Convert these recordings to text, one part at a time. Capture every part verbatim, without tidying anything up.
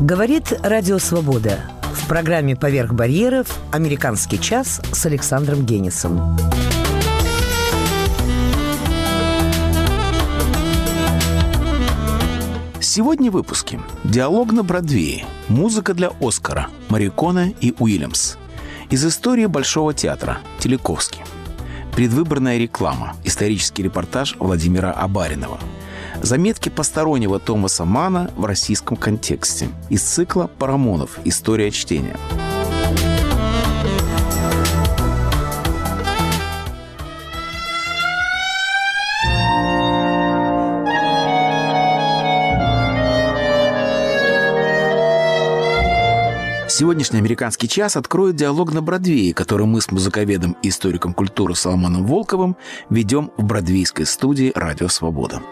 Говорит Радио Свобода. В программе «Поверх барьеров» «Американский час» с Александром Генисом. Сегодня в выпуске. Диалог на Бродвее. Музыка для Оскара. Морриконе и Уильямс. Из истории Большого театра. Телековский. Предвыборная реклама. Исторический репортаж Владимира Абаринова. Заметки постороннего Томаса Манна в российском контексте. Из цикла «Парамонов. История чтения». Сегодняшний «Американский час» откроет диалог на Бродвее, который мы с музыковедом и историком культуры Соломоном Волковым ведем в бродвейской студии «Радио Свобода».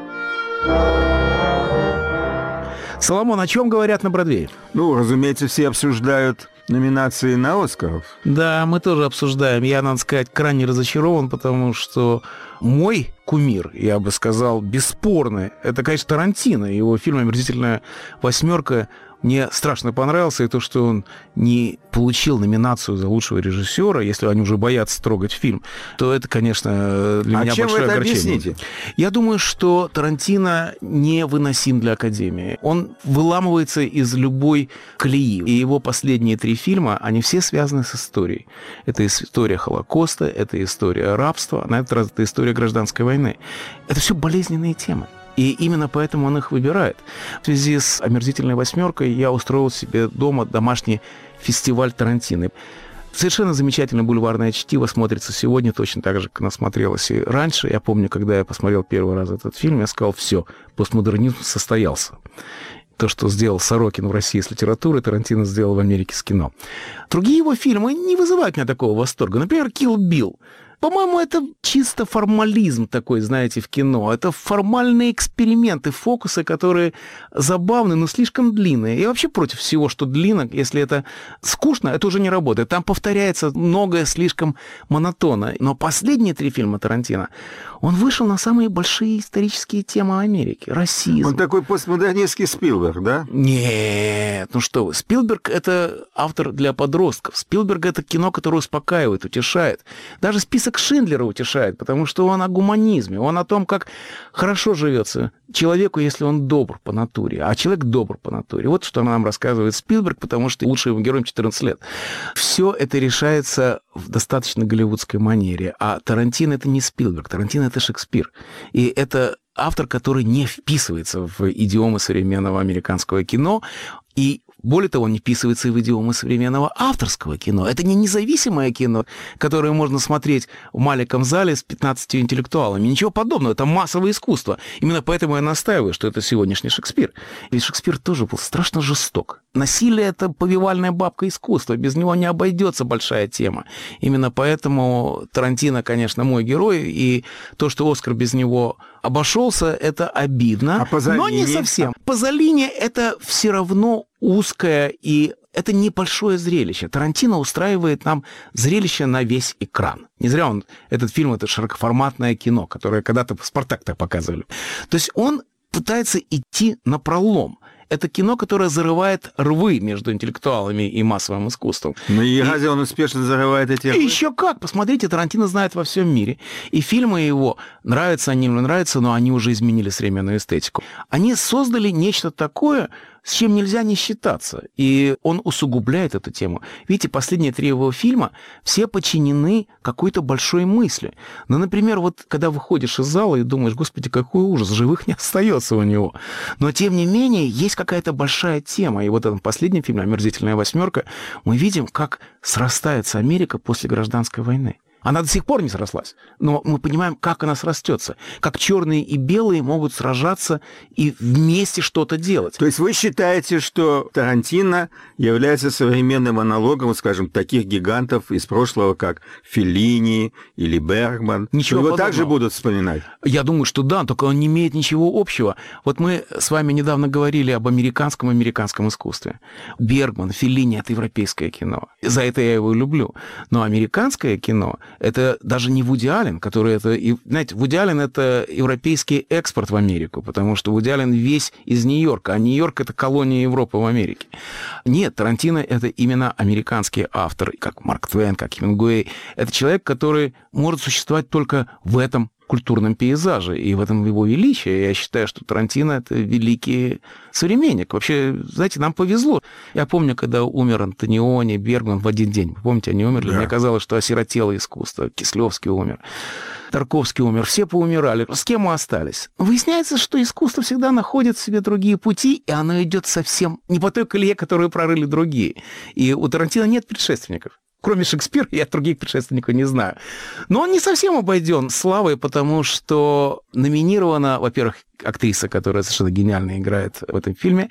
Соломон, о чем говорят на Бродвее? Ну, разумеется, все обсуждают номинации на Оскаров. Да, мы тоже обсуждаем. Я, надо сказать, крайне разочарован, потому что мой кумир, я бы сказал, бесспорный, это, конечно, Тарантино. Его фильм «Омерзительная восьмерка» мне страшно понравился, и то, что он не получил номинацию за лучшего режиссера, если они уже боятся трогать фильм, то это, конечно, для а меня чем большое вы это огорчение. Объясните? Я думаю, что Тарантино невыносим для Академии. Он выламывается из любой колеи. И его последние три фильма, они все связаны с историей. Это история Холокоста, это история рабства, на этот раз это история гражданской войны. Это все болезненные темы. И именно поэтому он их выбирает. В связи с «Омерзительной восьмеркой» я устроил себе дома домашний фестиваль Тарантино. Совершенно замечательное бульварное чтиво смотрится сегодня точно так же, как оно смотрелось и раньше. Я помню, когда я посмотрел первый раз этот фильм, я сказал: все, постмодернизм состоялся. То, что сделал Сорокин в России с литературой, Тарантино сделал в Америке с кино. Другие его фильмы не вызывают у меня такого восторга. Например, «Килл Билл». По-моему, это чисто формализм такой, знаете, в кино. Это формальные эксперименты, фокусы, которые забавны, но слишком длинные. Я вообще против всего, что длинно. Если это скучно, это уже не работает. Там повторяется многое слишком монотонно. Но последние три фильма Тарантино, он вышел на самые большие исторические темы Америки. Расизм. Он такой постмодернистский Спилберг, да? Нет, ну что вы. Спилберг — это автор для подростков. Спилберг — это кино, которое успокаивает, утешает. Даже список Шиндлера утешает, потому что он о гуманизме, он о том, как хорошо живется человеку, если он добр по натуре. А человек добр по натуре. Вот что нам рассказывает Спилберг, потому что лучший его героем четырнадцать лет. Все это решается в достаточно голливудской манере. А Тарантино — это не Спилберг, Тарантино — это Шекспир. И это автор, который не вписывается в идиомы современного американского кино, и более того, он не вписывается и в идиомы современного авторского кино. Это не независимое кино, которое можно смотреть в маленьком зале с пятнадцатью интеллектуалами. Ничего подобного. Это массовое искусство. Именно поэтому я настаиваю, что это сегодняшний Шекспир. Ведь Шекспир тоже был страшно жесток. Насилие — это повивальная бабка искусства. Без него не обойдется большая тема. Именно поэтому Тарантино, конечно, мой герой. И то, что Оскар без него обошелся, это обидно. А Пазолини? Но не совсем. Пазолини — это все равно узкое, и это небольшое зрелище. Тарантино устраивает нам зрелище на весь экран. Не зря он, этот фильм — это широкоформатное кино, которое когда-то в «Спартак» показывали. То есть он пытается идти напролом. Это кино, которое зарывает рвы между интеллектуалами и массовым искусством. Ну и, и разве и... он успешно зарывает эти рвы? И еще как! Посмотрите, Тарантино знает во всем мире. И фильмы его, нравятся они или не нравятся, но они уже изменили современную эстетику. Они создали нечто такое, с чем нельзя не считаться. И он усугубляет эту тему. Видите, последние три его фильма все подчинены какой-то большой мысли. Ну, например, вот когда выходишь из зала и думаешь: господи, какой ужас, живых не остается у него. Но, тем не менее, есть какая-то большая тема. И вот в этом последнем фильме «Омерзительная восьмерка» мы видим, как срастается Америка после гражданской войны. Она до сих пор не срослась, но мы понимаем, как она срастется, как черные и белые могут сражаться и вместе что-то делать. То есть вы считаете, что Тарантино является современным аналогом, скажем, таких гигантов из прошлого, как Феллини или Бергман? Ничего Его подобного. также будут вспоминать? Я думаю, что да, только он не имеет ничего общего. Вот мы с вами недавно говорили об американском американском искусстве. Бергман, Феллини — это европейское кино. За это я его люблю. Но американское кино — Это даже не Вуди Аллен, который это... Знаете, Вуди Аллен — это европейский экспорт в Америку, потому что Вуди Аллен весь из Нью-Йорка, а Нью-Йорк — это колония Европы в Америке. Нет, Тарантино — это именно американский автор, как Марк Твен, как Хемингуэй. Это человек, который может существовать только в этом культурном пейзаже, и в этом его величие. Я считаю, что Тарантино — это великий современник. Вообще, знаете, нам повезло. Я помню, когда умер Антониони, Бергман в один день. Вы помните, они умерли? Да. Мне казалось, что осиротело искусство. Кислевский умер, Тарковский умер. Все поумирали. С кем мы остались? Выясняется, что искусство всегда находит в себе другие пути, и оно идет совсем не по той колее, которую прорыли другие. И у Тарантино нет предшественников. Кроме Шекспира, я других предшественников не знаю. Но он не совсем обойден славой, потому что номинирована, во-первых, актриса, которая совершенно гениально играет в этом фильме,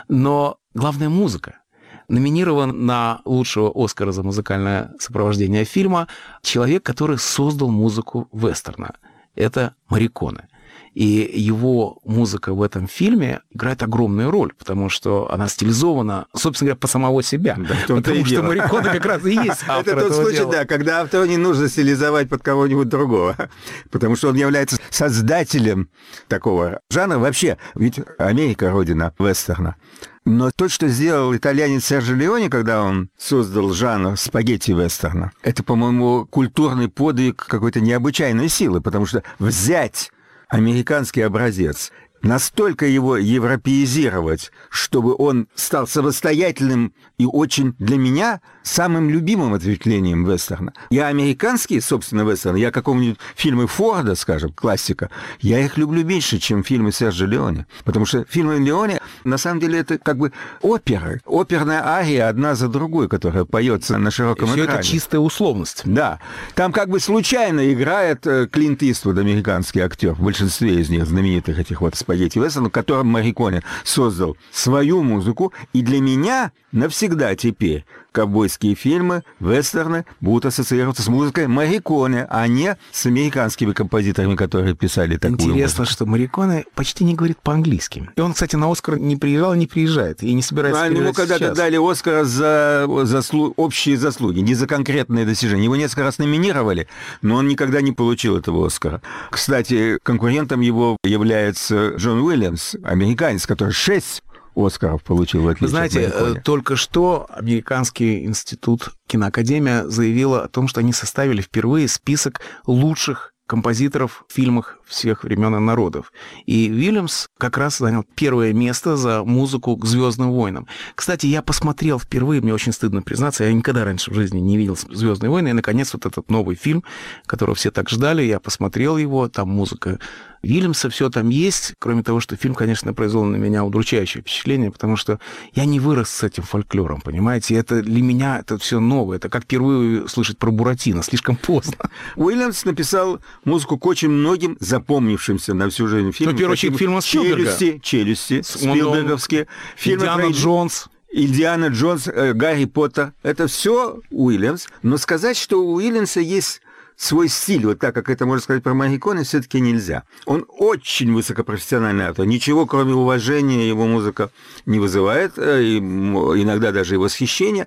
но главная музыка. Номинирован на лучшего Оскара за музыкальное сопровождение фильма человек, который создал музыку вестерна. Это Морриконе. И его музыка в этом фильме играет огромную роль, потому что она стилизована, собственно говоря, по самого себя. Да, потому что Морриконе как раз и есть автор этого дела. Это тот случай, да, когда автору не нужно стилизовать под кого-нибудь другого, потому что он является создателем такого жанра. Вообще, ведь Америка — родина вестерна. Но то, что сделал итальянец Серджио Леоне, когда он создал жанр спагетти-вестерна, это, по-моему, культурный подвиг какой-то необычайной силы, потому что взять американский образец, настолько его европеизировать, чтобы он стал самостоятельным и очень для меня самым любимым ответвлением вестерна. Я американские, собственно, вестерны, я какого-нибудь фильмы Форда, скажем, классика, я их люблю меньше, чем фильмы Серджио Леоне. Потому что фильмы Леоне, на самом деле, это как бы оперы. Оперная ария одна за другой, которая поется на широком экране. Все это чистая условность. Да. Там как бы случайно играет Клинт Иствуд, американский актер, в большинстве из них, знаменитых этих вот спагетти-вестернов, в котором Морриконе создал свою музыку. И для меня навсегда теперь ковбойские фильмы, вестерны будут ассоциироваться с музыкой Морриконе, а не с американскими композиторами, которые писали такую музыку. Интересно, что Морриконе почти не говорит по-английски. И он, кстати, на «Оскар» не приезжал, не приезжает, и не собирается приезжать. Ему когда-то дали «Оскар» за заслу... общие заслуги, не за конкретные достижения. Его несколько раз номинировали, но он никогда не получил этого «Оскара». Кстати, конкурентом его является Джон Уильямс, американец, который шесть Оскаров получил, в отличие Вы знаете, от Морриконе. Только что Американский институт киноакадемия заявила о том, что они составили впервые список лучших композиторов в фильмах всех времен и народов. И Уильямс как раз занял первое место за музыку к «Звездным войнам». Кстати, я посмотрел впервые, мне очень стыдно признаться, я никогда раньше в жизни не видел «Звездные войны», и, наконец, вот этот новый фильм, которого все так ждали, я посмотрел его, там музыка Уильямса, все там есть, кроме того, что фильм, конечно, произвел на меня удручающее впечатление, потому что я не вырос с этим фольклором, понимаете, это для меня это все новое, это как впервые слышать про Буратино, слишком поздно. Уильямс написал музыку к очень многим запомнившимся на всю жизнь фильмам. Ну, в первую очередь, фильмы Спилберга. «Челюсти», «Челюсти», Спилберговские. Фильмы «Индиана про... Джонс». «Индиана Джонс», «Гарри Поттер». Это все Уильямс. Но сказать, что у Уильямса есть свой стиль, вот так, как это можно сказать про Морриконе, все-таки нельзя. Он очень высокопрофессиональный автор. Ничего, кроме уважения, его музыка не вызывает, и иногда даже и восхищения.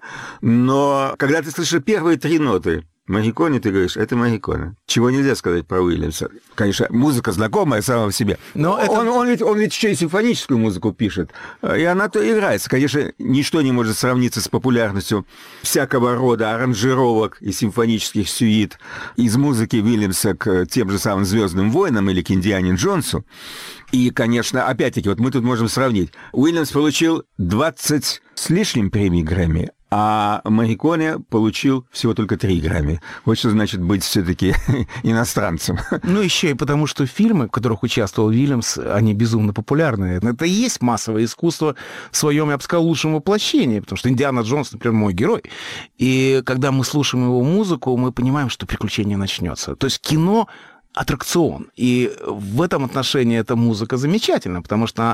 Но когда ты слышишь первые три ноты Морриконе, ты говоришь, это Морриконе. Чего нельзя сказать про Уильямса. Конечно, музыка знакомая сама в себе. Но это... он, он, ведь, он ведь еще и симфоническую музыку пишет. И она то играется. Конечно, ничто не может сравниться с популярностью всякого рода аранжировок и симфонических сюит из музыки Уильямса к тем же самым «Звездным войнам» или к «Индиане Джонсу». И, конечно, опять-таки, вот мы тут можем сравнить. Уильямс получил двадцать с лишним премий Грэмми, а Морриконе получил всего только три Грэмми. Вот что значит быть все-таки иностранцем. Ну, еще и потому, что фильмы, в которых участвовал Уильямс, они безумно популярны. Это и есть массовое искусство в своем, я бы сказал, лучшем воплощении, потому что Индиана Джонс, например, мой герой. И когда мы слушаем его музыку, мы понимаем, что приключение начнется. То есть кино аттракцион. И в этом отношении эта музыка замечательна, потому что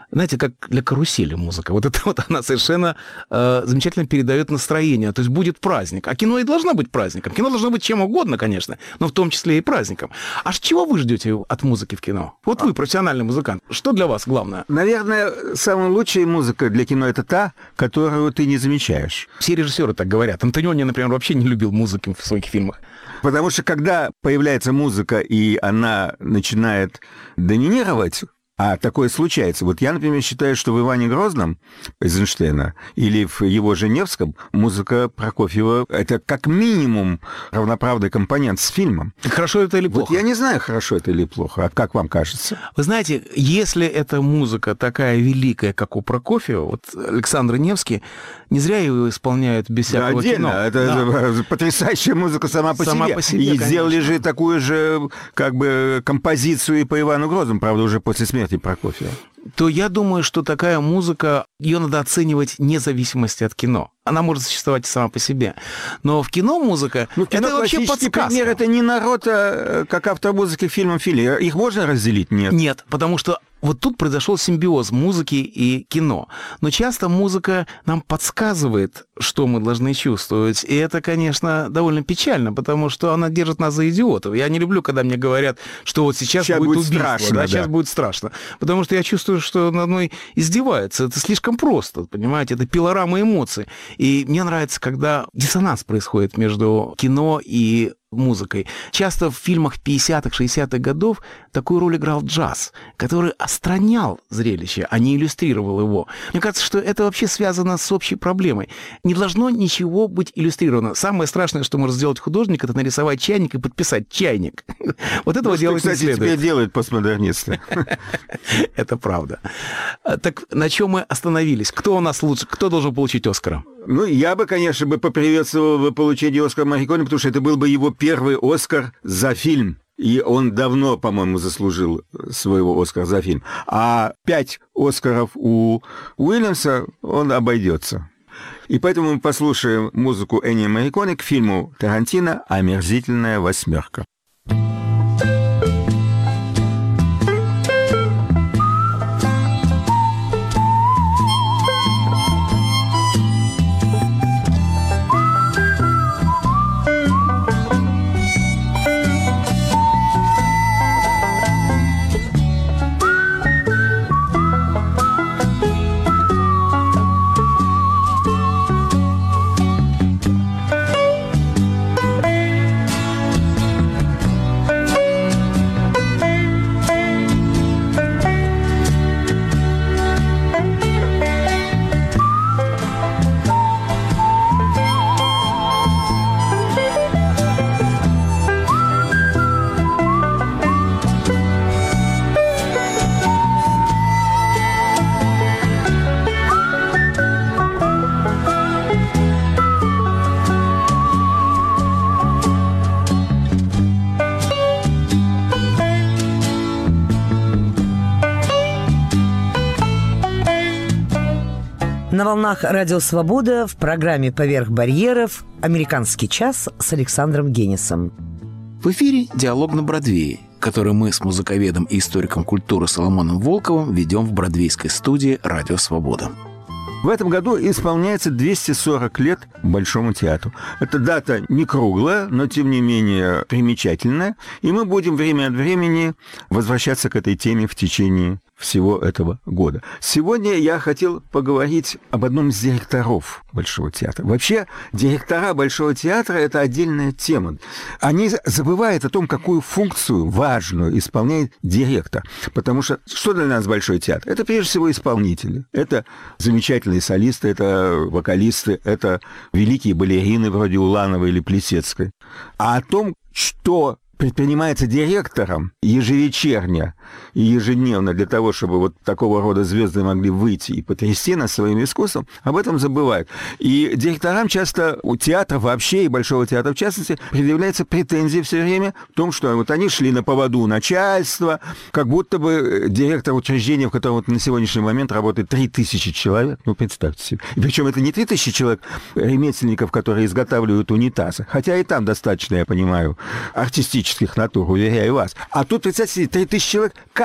знаете, как для карусели музыка. Вот это вот она совершенно э, замечательно передает настроение. То есть будет праздник. А кино и должно быть праздником. Кино должно быть чем угодно, конечно, но в том числе и праздником. А чего вы ждете от музыки в кино? Вот вы, профессиональный музыкант. Что для вас главное? Наверное, самая лучшая музыка для кино — это та, которую ты не замечаешь. Все режиссеры так говорят. Антониони, например, вообще не любил музыки в своих фильмах. Потому что когда появляется музыка, и она начинает доминировать, а такое случается. Вот я, например, считаю, что в «Иване Грозном» Эйзенштейна или в его «Женевском» музыка Прокофьева — это как минимум равноправный компонент с фильмом. Хорошо это или плохо? Вот я не знаю, хорошо это или плохо. А как вам кажется? Вы знаете, если эта музыка такая великая, как у Прокофьева, вот Александр Невский, не зря его исполняют без всякого да, отдельно. кино. Это да. потрясающая музыка сама по сама себе. По себе и конечно. Сделали же такую же как бы композицию и по Ивану Грозному, правда, уже после смерти Прокофьева. То я думаю, что такая музыка, ее надо оценивать вне зависимости от кино. Она может существовать сама по себе. Но в кино музыка, ну, в кино это вообще подсказка. Пример, это не Наруто, как автор музыки к фильмам Филли. Их можно разделить? Нет. Нет, потому что вот тут произошел симбиоз музыки и кино. Но часто музыка нам подсказывает, что мы должны чувствовать. И это, конечно, довольно печально, потому что она держит нас за идиотов. Я не люблю, когда мне говорят, что вот сейчас, сейчас будет, будет убийство. Страшно, да, да. Сейчас будет страшно. Потому что я чувствую, что надо мной издеваются. Это слишком просто, понимаете? Это пилорама эмоций. И мне нравится, когда диссонанс происходит между кино и музыкой. Часто в фильмах пятидесятых, шестидесятых годов такую роль играл джаз, который остранял зрелище, а не иллюстрировал его. Мне кажется, что это вообще связано с общей проблемой. Не должно ничего быть иллюстрировано. Самое страшное, что может сделать художник, это нарисовать чайник и подписать чайник. Вот этого делать не следует. Кстати, теперь делают постмодернисты. Это правда. Так на чем мы остановились? Кто у нас лучше? Кто должен получить Оскара? Ну, я бы, конечно, бы поприветствовал бы получение Оскара Морриконе, потому что это был бы его первый Оскар за фильм. И он давно, по-моему, заслужил своего Оскара за фильм. А пять Оскаров у Уильямса он обойдется. И поэтому мы послушаем музыку Эннио Морриконе к фильму Тарантино «Омерзительная восьмерка». На волнах «Радио Свобода» в программе «Поверх барьеров» «Американский час» с Александром Генисом. В эфире «Диалог на Бродвее», который мы с музыковедом и историком культуры Соломоном Волковым ведем в бродвейской студии «Радио Свобода». В этом году исполняется двести сорок лет Большому театру. Эта дата не круглая, но, тем не менее, примечательная. И мы будем время от времени возвращаться к этой теме в течение всего этого года. Сегодня я хотел поговорить об одном из директоров Большого театра. Вообще, директора Большого театра – это отдельная тема. Они забывают о том, какую функцию важную исполняет директор. Потому что что для нас Большой театр? Это, прежде всего, исполнители. Это замечательные солисты, это вокалисты, это великие балерины вроде Улановой или Плесецкой. А о том, что предпринимается директором ежевечерне и ежедневно для того, чтобы вот такого рода звезды могли выйти и потрясти нас своим искусством, об этом забывают. И директорам часто у театра вообще и Большого театра в частности предъявляются претензии все время в том, что вот они шли на поводу начальства, как будто бы директор учреждения, в котором вот на сегодняшний момент работает три тысячи человек, ну представьте себе. И причем это не три тысячи человек ремесленников, которые изготавливают унитазы, хотя и там достаточно, я понимаю, артистических натур, уверяю вас. А тут, представьте себе, три тысячи человек,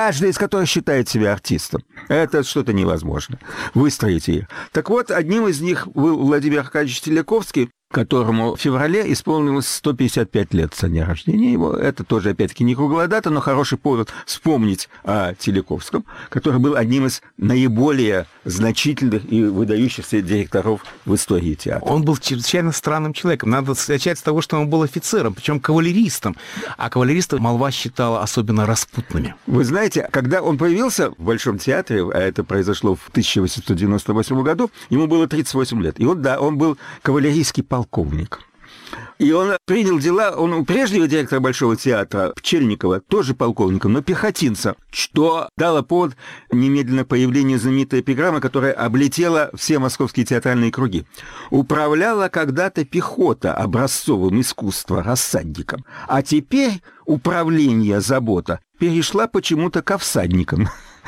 каждый из которых считает себя артистом. Это что-то невозможно. Выстроить их. Так вот, одним из них был Владимир Аркадьевич Теляковский, которому в феврале исполнилось сто пятьдесят пять лет со дня рождения его. Это тоже, опять-таки, не круглая дата, но хороший повод вспомнить о Теляковском, который был одним из наиболее значительных и выдающихся директоров в истории театра. Он был чрезвычайно странным человеком. Надо начать с того, что он был офицером, причем кавалеристом. А кавалеристов молва считала особенно распутными. Вы знаете, когда он появился в Большом театре, а это произошло в тысяча восемьсот девяносто восьмом году, ему было тридцать восемь лет. И он, да, он был кавалерийский полковник. полковник. И он принял дела, он у прежнего директора Большого театра Пчельникова, тоже полковником, но пехотинца, что дало повод немедленно появлению знаменитой эпиграммы, которая облетела все московские театральные круги. «Управляла когда-то пехота образцовым искусством, рассадником, а теперь управление, забота перешла почему-то ко всадникам».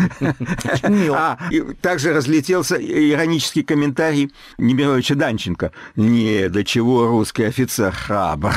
А, и также разлетелся иронический комментарий Немировича Данченко. «Не, до чего русский офицер храбр».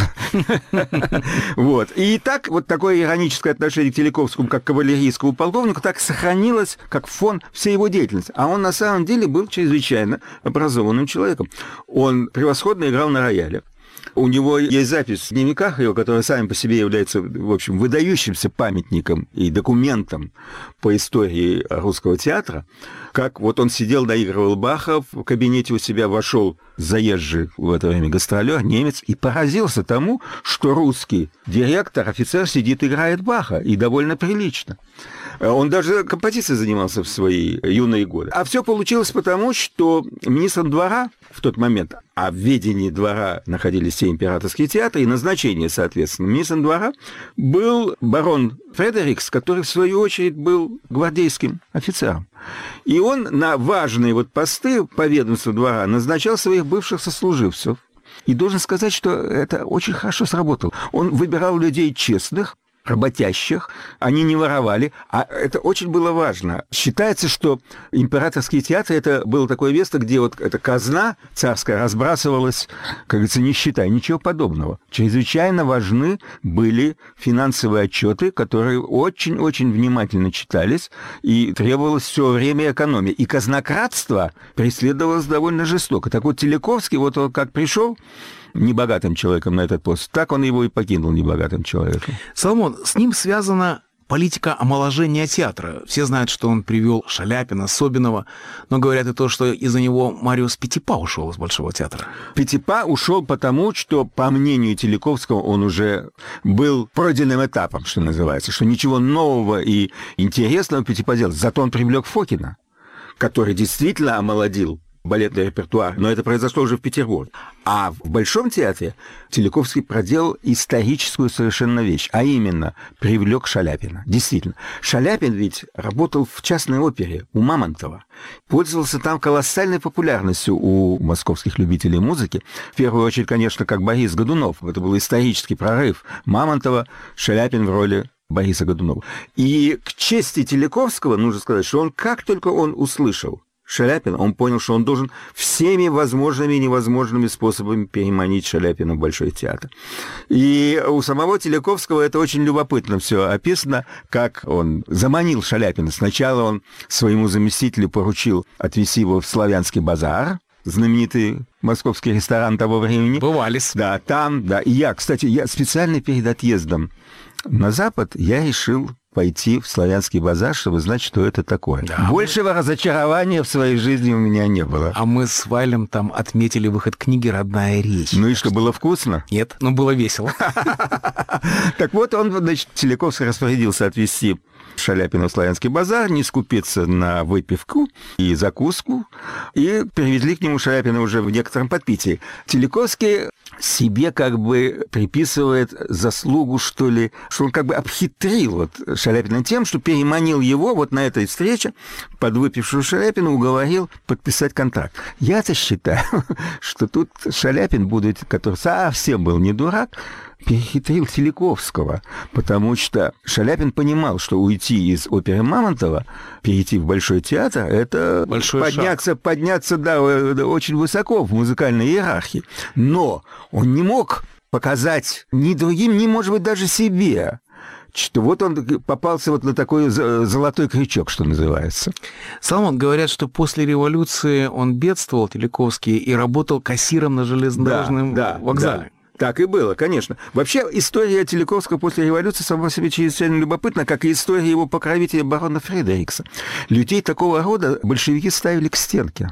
Вот. И так вот такое ироническое отношение к Теляковскому как к кавалерийскому полковнику так сохранилось как фон всей его деятельности. А он на самом деле был чрезвычайно образованным человеком. Он превосходно играл на рояле. У него есть запись в дневниках его, которая сами по себе является, в общем, выдающимся памятником и документом по истории русского театра, как вот он сидел, доигрывал Баха, в кабинете у себя вошел заезжий в это время гастролер, немец, и поразился тому, что русский директор, офицер, сидит, играет Баха, и довольно прилично. Он даже композицией занимался в свои юные годы. А все получилось потому, что министром двора в тот момент, а в ведении двора находились все императорские театры, и назначение, соответственно, министром двора был барон Фредерикс, который, в свою очередь, был гвардейским офицером. И он на важные вот посты по ведомству двора назначал своих бывших сослуживцев. И должен сказать, что это очень хорошо сработало. Он выбирал людей честных, работящих, они не воровали, а это очень было важно. Считается, что императорские театры — это было такое место, где вот эта казна царская разбрасывалась, как говорится, не считая, ничего подобного. Чрезвычайно важны были финансовые отчеты, которые очень-очень внимательно читались, и требовалось все время экономии. И казнократство преследовалось довольно жестоко. Так вот, Теляковский, вот он как пришел небогатым человеком на этот пост, так он его и покинул небогатым человеком. Соломон, с ним связана политика омоложения театра. Все знают, что он привел Шаляпина, Собинова, но говорят и то, что из-за него Мариус Петипа ушел из Большого театра. Петипа ушел потому, что, по мнению Теляковского, он уже был пройденным этапом, что называется, что ничего нового и интересного Петипа делал. Зато он привлек Фокина, который действительно омолодил балетный репертуар, но это произошло уже в Петербурге. А в Большом театре Теляковский проделал историческую совершенно вещь, а именно привлек Шаляпина. Действительно, Шаляпин ведь работал в частной опере у Мамонтова, пользовался там колоссальной популярностью у московских любителей музыки. В первую очередь, конечно, как Борис Годунов. Это был исторический прорыв Мамонтова, Шаляпин в роли Бориса Годунова. И к чести Теляковского нужно сказать, что он, как только он услышал Шаляпина, он понял, что он должен всеми возможными и невозможными способами переманить Шаляпина в Большой театр. И у самого Теляковского это очень любопытно все описано, как он заманил Шаляпина. Сначала он своему заместителю поручил отвезти его в Славянский базар, знаменитый московский ресторан того времени. Бывались. Да, там, да. И я, кстати, я специально перед отъездом на Запад я решил пойти в Славянский базар, чтобы знать, что это такое. Да. Большего разочарования в своей жизни у меня не было. А мы с Валем там отметили выход книги «Родная речь». Ну и что, было вкусно? Нет, но было весело. Так вот, он, значит, Теляковский распорядился отвезти Шаляпина в Славянский базар, не скупиться на выпивку и закуску, и привезли к нему Шаляпина уже в некотором подпитии. Теляковский себе как бы приписывает заслугу, что ли, что он как бы обхитрил вот Шаляпина тем, что переманил его вот на этой встрече, подвыпившую Шаляпина, уговорил подписать контракт. Я-то считаю, что тут Шаляпин, будет, который совсем был не дурак, перехитрил Теляковского, потому что Шаляпин понимал, что уйти из оперы Мамонтова, перейти в Большой театр, это большой подняться, шаг. подняться, да, очень высоко в музыкальной иерархии. Но он не мог показать ни другим, ни, может быть, даже себе, что вот он попался вот на такой золотой крючок, что называется. Соломон, говорят, что после революции он бедствовал, Теляковский, и работал кассиром на железнодорожном да, да, вокзале. Да. Так и было, конечно. Вообще, история Теляковского после революции сама по себе чрезвычайно любопытна, как и история его покровителя барона Фредерикса. Людей такого рода большевики ставили к стенке.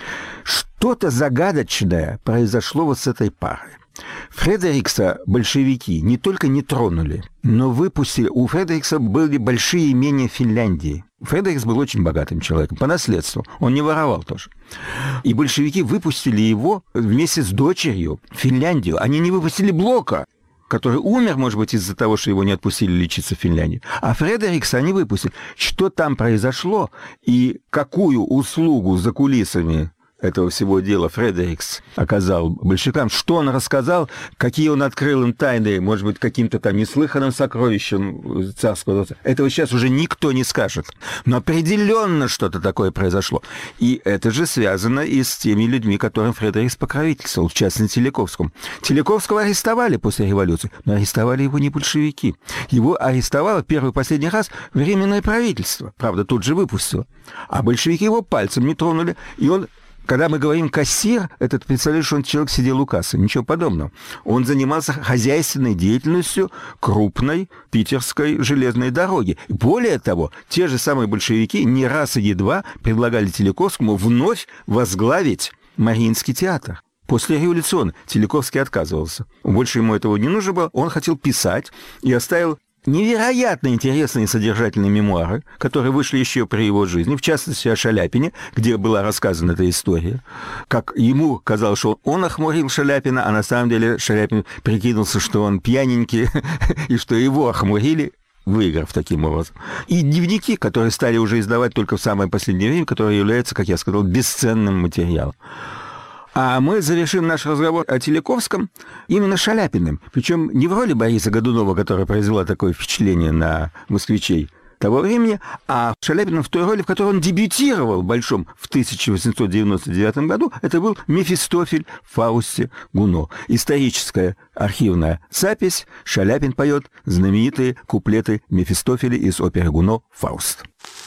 Что-то загадочное произошло вот с этой парой. Фредерикса большевики не только не тронули, но выпустили... У Фредерикса были большие имения в Финляндии. Фредерикс был очень богатым человеком, по наследству. Он не воровал тоже. И большевики выпустили его вместе с дочерью в Финляндию. Они не выпустили Блока, который умер, может быть, из-за того, что его не отпустили лечиться в Финляндии. А Фредерикса они выпустили. Что там произошло и какую услугу за кулисами этого всего дела Фредерикс оказал большевикам, что он рассказал, какие он открыл им тайны, может быть, каким-то там неслыханным сокровищем царского. Этого сейчас уже никто не скажет. Но определенно что-то такое произошло. И это же связано и с теми людьми, которым Фредерикс покровительствовал, в частности, Теляковскому. Теляковского арестовали после революции, но арестовали его не большевики. Его арестовало первый и последний раз Временное правительство. Правда, тут же выпустило. А большевики его пальцем не тронули, и он... Когда мы говорим «кассир», этот, представляешь, что он человек сидел у кассы. Ничего подобного. Он занимался хозяйственной деятельностью крупной питерской железной дороги. Более того, те же самые большевики не раз и не два предлагали Теляковскому вновь возглавить Мариинский театр. После революции Теляковский отказывался. Больше ему этого не нужно было. Он хотел писать и оставил невероятно интересные и содержательные мемуары, которые вышли еще при его жизни, в частности, о Шаляпине, где была рассказана эта история. Как ему казалось, что он охмурил Шаляпина, а на самом деле Шаляпин прикинулся, что он пьяненький, и что его охмурили, выиграв таким образом. И дневники, которые стали уже издавать только в самое последнее время, которые являются, как я сказал, бесценным материалом. А мы завершим наш разговор о Теляковском именно Шаляпиным. Причем не в роли Бориса Годунова, которая произвела такое впечатление на москвичей того времени, а Шаляпиным в той роли, в которой он дебютировал в Большом в тысяча восемьсот девяносто девятом году. Это был Мефистофель в Фаусте Гуно. Историческая архивная запись. Шаляпин поет знаменитые куплеты Мефистофеля из оперы Гуно «Фауст».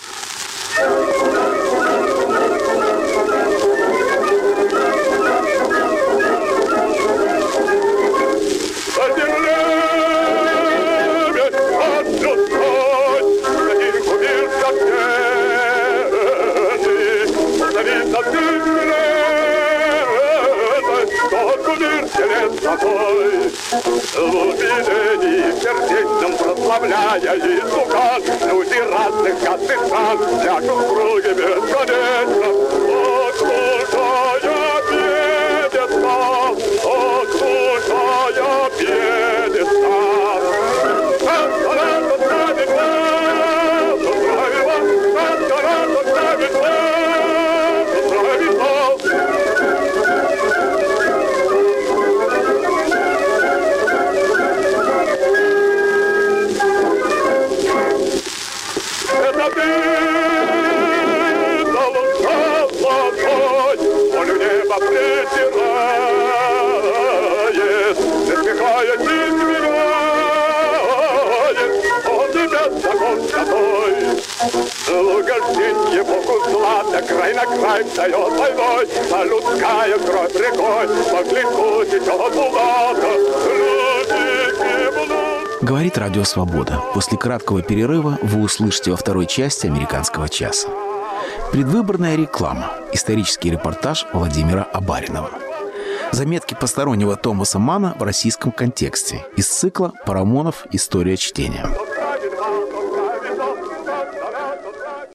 Лубидени сердечным прославляя Иисуса, люди разных кастых стран пляшут в круге бесконечно, окружая пьедестал, окружая пьедестал. Астарата ставит вас, устроит вас, Астарата ставит вас, устроит вас. Угожденье Богу злато, край на край встает войной, а людская кровь рекой по клинку течет булата. Говорит Радио Свобода. После краткого перерыва вы услышите во второй части «Американского часа». Предвыборная реклама. Исторический репортаж Владимира Абаринова. Заметки постороннего Томаса Манна в российском контексте. Из цикла «Парамонов. История чтения».